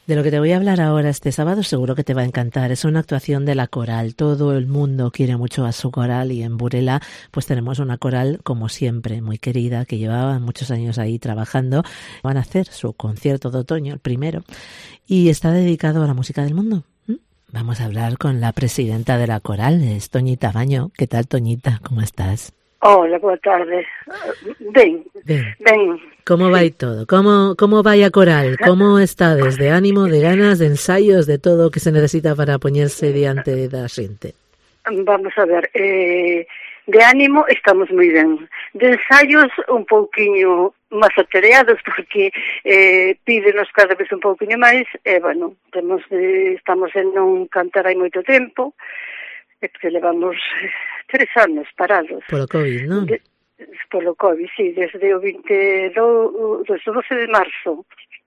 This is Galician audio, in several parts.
De lo que te voy a hablar ahora este sábado seguro que te va a encantar. Es una actuación de la coral. Todo el mundo quiere mucho a su coral y en Burela pues tenemos una coral como siempre, muy querida, que llevaba muchos años ahí trabajando. Van a hacer su concierto de otoño, el primero, y está dedicado a la música del mundo. Vamos a hablar con la presidenta de la coral, es Toñita Baño. ¿Qué tal, Toñita? ¿Cómo estás? Hola, boa tarde. Ben. Como vai todo? Como vai a coral? Como estades? De ánimo, de ganas, de ensaios, de todo o que se necesita para poñerse diante da xente? Vamos a ver, de ánimo estamos moi ben. De ensaios un pouquiño máis atareados porque pídenos cada vez un pouquiño máis e, bueno, estamos en non cantar hai moito tempo, porque levamos 3 anos parados. Polo COVID, non? Polo COVID, sí, desde o 12 de marzo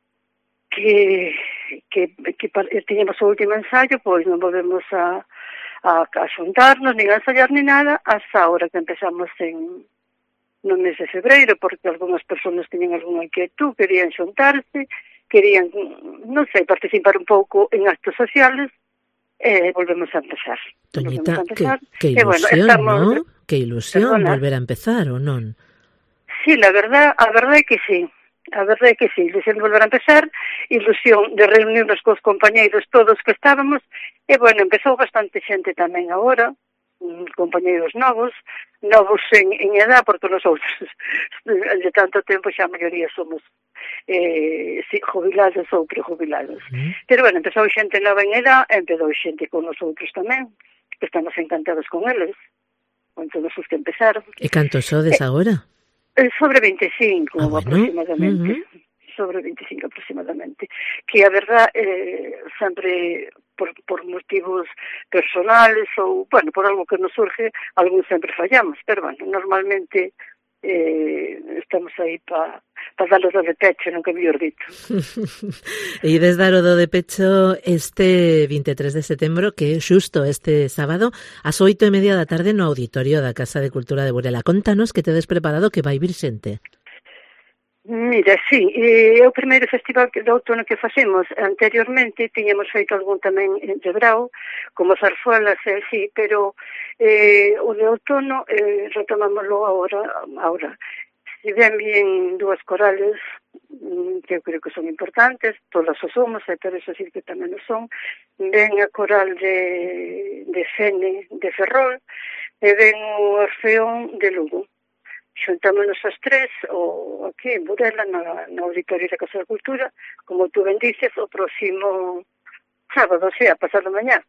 que tiñamos o último ensayo, pois non volvemos a xuntarnos, nin a ensayar, ni nada, hasta ahora que empezamos no mes de febreiro, porque algunhas persoas tiñan algunha inquietud, querían xuntarse, querían, non sei, participar un pouco en actos sociales, volvemos a empezar. Toñita, que ilusión, bueno, ¿no? Que ilusión volver a empezar, ou non? Sí, a verdade é que sí. A verdade é que sí, ilusión de volver a empezar, ilusión de reunirnos cos compañeiros todos que estábamos, e, bueno, empezou bastante xente tamén agora, compañeiros novos en edad, porque nosotros de tanto tempo xa a maioría somos jubilados ou prejubilados. Pero, bueno, empezou xente nova en edad, empezou xente con nosotros tamén, que estamos encantados con eles, con todos os que empezaron. E cantos sodes agora? Sobre 25 bueno, aproximadamente. Sobre 25 aproximadamente. Que a verdad, sempre por motivos personales ou, bueno, por algo que nos surge, algún sempre fallamos, pero, bueno, normalmente estamos aí para dar o do de pecho, non que mellor dito. E ides dar o do de pecho este 23 de setembro, que é xusto este sábado, ás 8:30 da tarde no auditorio da Casa de Cultura de Burela. Contanos que tedes preparado, que vai vir xente. Mira, sí, é o primeiro festival de outono que facemos. Anteriormente tiñamos feito algún tamén en Brao, como zarzuelas e así, pero o de outono retomámoslo ahora. Si ven dúas corales que eu creo que son importantes, todas o somos, pero eso sí que tamén o son. Ven a coral de Fene, de Ferrol, e ven o Orfeón de Lugo. Xuntámonos as tres aquí en Burela, no auditorio da Casa da Cultura, como tú ben dices, o próximo sábado, a pasado mañá,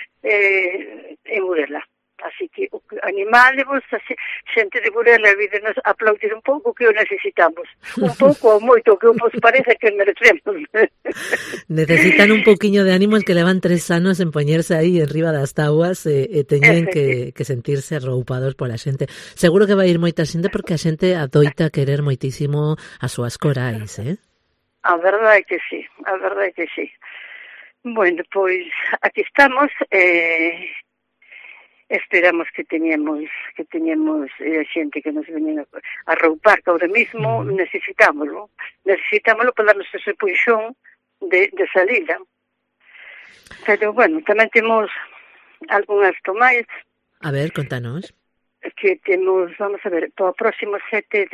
en Burela. Así que animálevos, xente de Burela, vídenos aplaudir un pouco que o necesitamos. Un pouco ou moito, que vos parece que merecemos. Necesitan un pouquiño de ánimos que levan 3 anos en poñerse aí enriba das tábuas e teñen que sentirse arroupados pola xente. Seguro que vai ir moita xente porque a xente adoita querer moitísimo as súas corais, A verdade é que sí, a verdade é que sí. Bueno, pois aquí estamos, esperamos que teñemos xente que nos veñen a roupar, que ahora mismo necesitámoslo para darnos ese puxón de salida. Pero, bueno, tamén temos algunhas tomais. A ver, contanos. Que temos, vamos a ver, para o próximo 7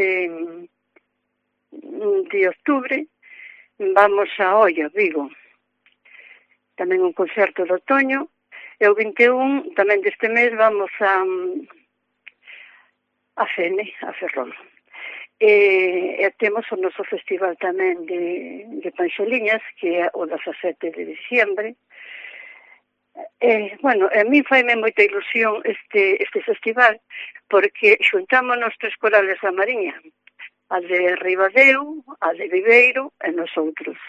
de octubre vamos a Oia, Vigo. Tamén un concerto de otoño. E o 21, tamén deste mes, vamos a Fene, a Ferrol. E temos o noso festival tamén de Panxoliñas, que é o 17 de diciembre. Bueno, a mí faime moita ilusión este festival, porque xuntámonos 3 corales da Mariña, a de Ribadeo, a de Viveiro e nosotros.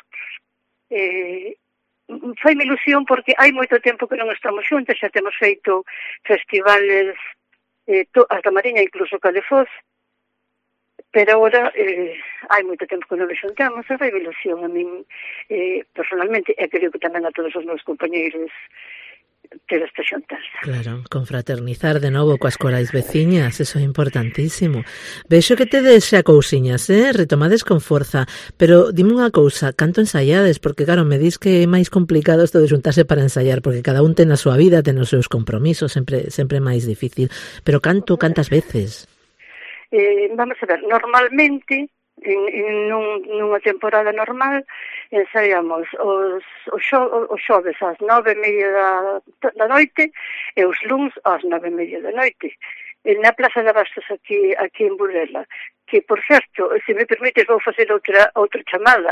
Faime ilusión porque hai moito tempo que non estamos xuntas, xa temos feito festivales as da Mariña, incluso Calefós, pero agora hai moito tempo que non nos xuntamos, e faime ilusión a min personalmente, e creo que tamén a todos os meus compañeiros ter estas xuntas. Claro, confraternizar de novo coas corais veciñas, eso é importantísimo. Vexo que tedes xa cousiñas, retomades con forza, pero dime unha cousa, canto ensaiades? Porque claro, me dis que é máis complicado isto de xuntarse para ensaiar, porque cada un ten a súa vida, ten os seus compromisos, sempre máis difícil, pero cantas veces? Vamos a ver, normalmente nunha temporada normal ensaiamos os xoves ás 9:30 da noite e os luns ás 9:30 da noite na Plaza de Abastos aquí en Burela, que por certo, se me permites vou facer outra chamada.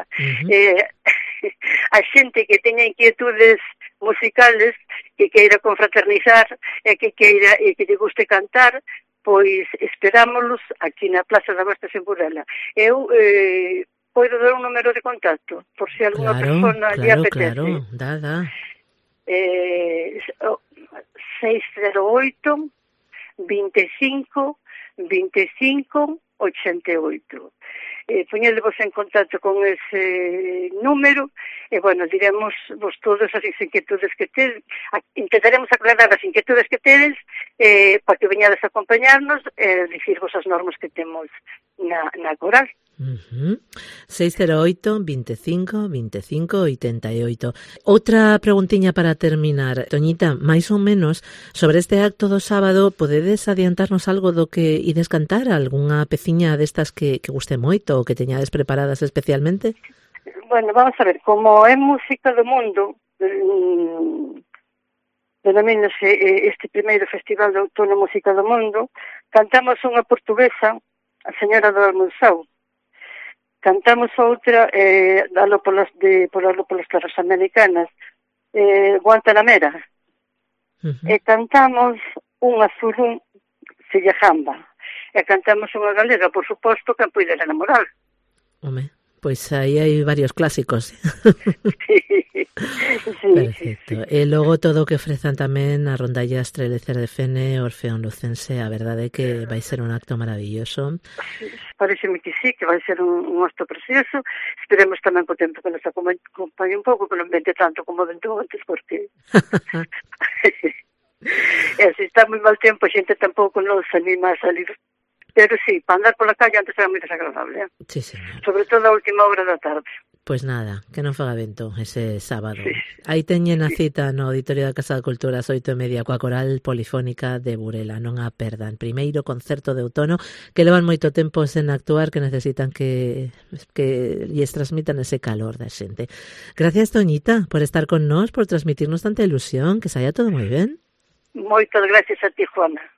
A xente que teña inquietudes musicales, que queira confraternizar e que lle guste cantar, pois esperámoslos aquí na Plaza de Abastos en Burela. Eu podo dar un número de contacto, por se alguna persona lle apetece. Claro, dá. 608 25 25 88. Poñedevos en contacto con ese número e, bueno, diremos vos todas as inquietudes que tedes, intentaremos aclarar as inquietudes que tedes para que veñades a acompañarnos e dicirvos as normas que temos na coral. 608 25 25 88. Outra preguntiña para terminar, Toñita, máis ou menos sobre este acto do sábado, podedes adiantarnos algo do que ides cantar? Algunha peciña destas que guste moito ou que teñades preparadas especialmente? Bueno, vamos a ver, como é música do mundo, denomínase este primeiro Festival de Outono Música do Mundo, cantamos unha portuguesa, a señora do Almonzao. Cantamos outra dalo polas terras americanas, Guantanamera. E cantamos unha zulú, Silla Jamba. E cantamos unha galega, por suposto, Campo de la Moral. Home, pois aí hai varios clásicos. Sí, perfecto. E logo todo o que ofrezan tamén a rondalla Estrelecer de Fene, Orfeón Lucense, a verdade é que vai ser un acto maravilloso. Pareceme que sí, que vai ser un acto precioso. Esperemos tamén co tempo que nos acompañe un pouco, que non vente tanto como ventou antes, porque se está moi mal tempo, a xente tampouco nos anima a salir. Pero sí, para andar pola calle antes era moi desagradable. Sí, señor. Sobre todo a última hora da tarde. Pois nada, que non faga vento ese sábado. Sí. Aí teñen a cita no Auditorio da Casa da Cultura ás 8:30 coa Coral Polifónica de Burela. Non a perdan. Primeiro concerto de outono que levan moito tempo sen actuar, que necesitan que lles transmitan ese calor da xente. Gracias, Toñita, por estar con nós, por transmitirnos tanta ilusión, que saia todo moi ben. Moitas gracias a ti, Juana.